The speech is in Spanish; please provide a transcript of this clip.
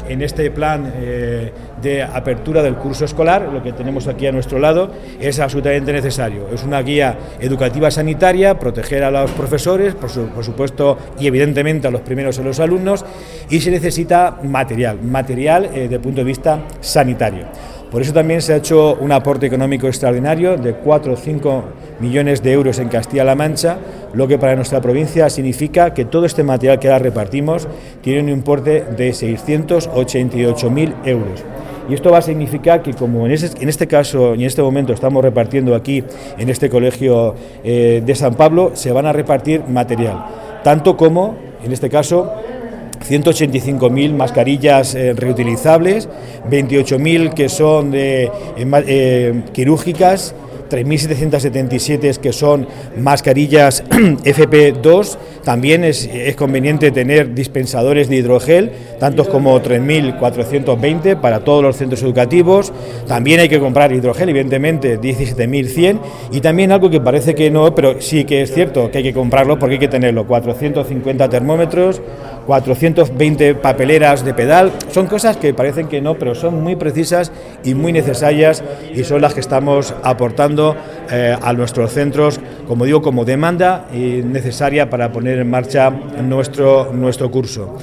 en este plan de apertura del curso escolar, lo que tenemos aquí a nuestro lado, es absolutamente necesario. Es una guía educativa sanitaria, proteger a los profesores, por supuesto, y evidentemente a los primeros a los alumnos, y se necesita material desde el punto de vista sanitario. Por eso también se ha hecho un aporte económico extraordinario de 4 o 5 millones de euros en Castilla-La Mancha, lo que para nuestra provincia significa que todo este material que ahora repartimos tiene un importe de 688.000 euros. Y esto va a significar que, como en este caso y en este momento estamos repartiendo aquí en este colegio de San Pablo, se van a repartir material, tanto como, en este caso, 185.000 mascarillas reutilizables, 28.000 que son quirúrgicas, 3.777 que son mascarillas FP2. También es conveniente tener dispensadores de hidrogel, tantos como 3.420 para todos los centros educativos. También hay que comprar hidrogel, evidentemente, 17.100. Y también algo que parece que no, pero sí que es cierto que hay que comprarlo porque hay que tenerlo: 450 termómetros, 420 papeleras de pedal. Son cosas que parecen que no, pero son muy precisas y muy necesarias, y son las que estamos aportando a nuestros centros, como digo, como demanda necesaria para poner en marcha nuestro curso.